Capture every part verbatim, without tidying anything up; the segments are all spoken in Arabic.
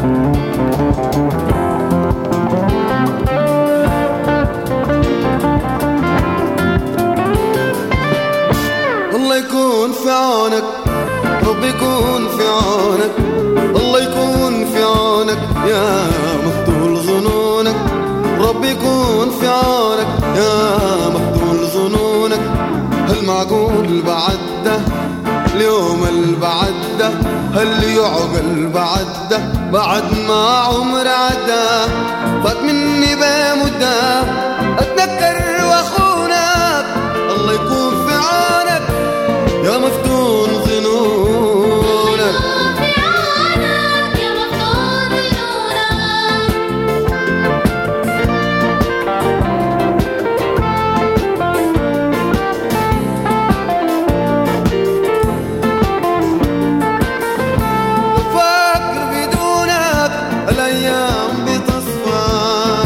الله يكون في عونك، رب يكون في عونك، الله يكون في عونك يا مقتول ظنونك، رب يكون في عونك يا مقتول ظنونك. هل معقول بعده اليوم البعده، هل يعقل بعده بعد ما عمر عدى؟ فات مني بمده اتذكر واخونك، الله يكون في عونك يا مفتون ظنونك. فاكر بدونك الايام بتصفى،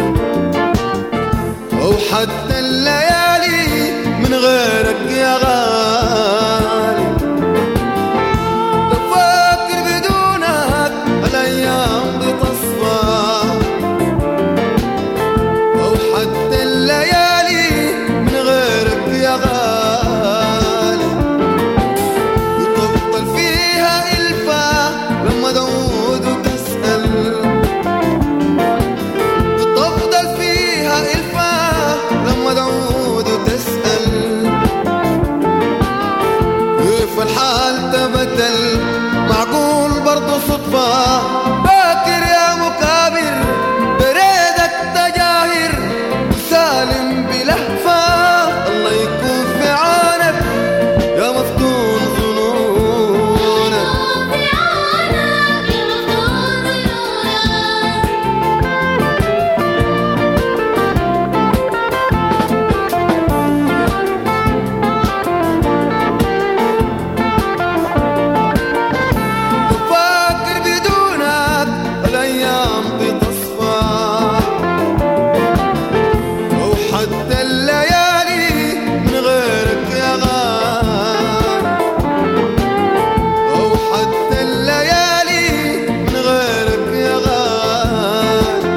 او حتى الليالي من غيرك يا غالي. لو فاكر بدونك الايام بتصفى، او حتى الليالي من غيرك يا غالي. وتفضل فيها الفا لما تعود وتسأل، وتفضل فيها الفا لما تعود وتسأل. كيف الحال تبدل، معقول برضو صدفة؟ باكر يا مكابر بريدك تجاهر، وسالم بلهفة. الله يكون في عونك يا مفتون ظنونك. فاكر بدونك الايام بتصفى، او حتى الليالي من غيرك يا غالي، او حتى الليالي من غيرك يا غالي.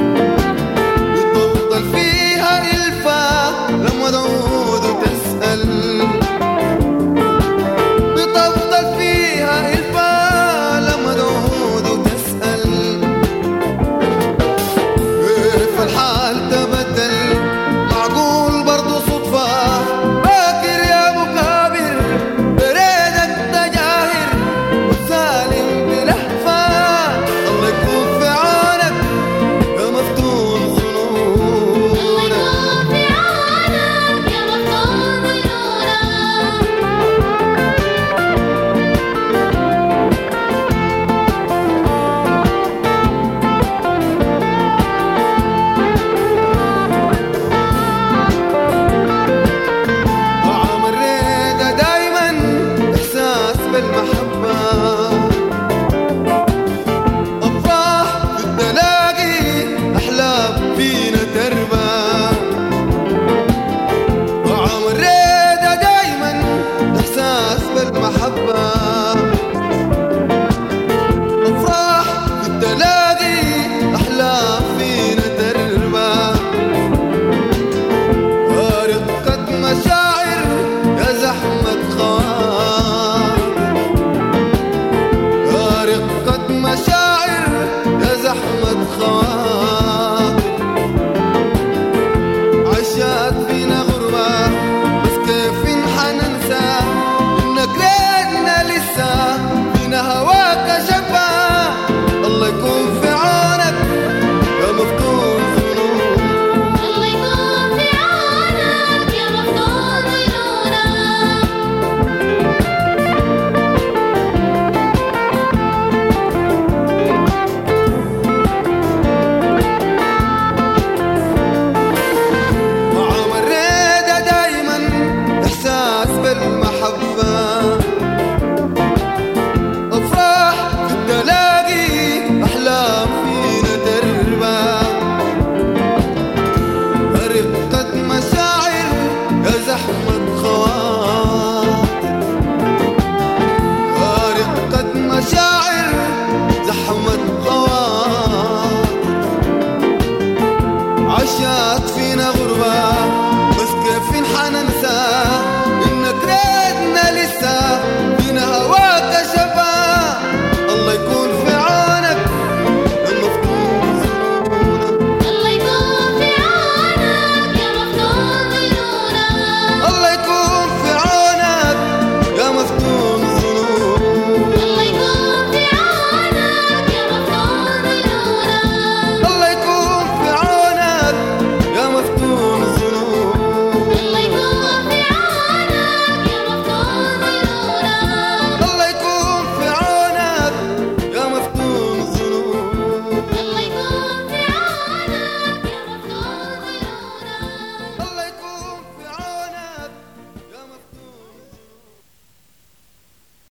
وتفضل فيها الفا لما تعود وتسأل، بتفضل فيها الفا لما تعود وتسأل. كيف الحال تبدل، معقول برضو صدفة؟ باكر يا مكابر بريدك تجاهر، وسالم بلهفة. الله يكون في عونك يا مفتون ظنونك. طعم الريدة دايما إحساس بالمحبة، أفراح في التلاقي أحلام فينا تربى. طعم الريدة دايما إحساس بالمحبة، أفراح في التلاقي أحلام فينا تربى. رقة مشاعر يا زحمة خاطر، رقة مشاعر يا زحمة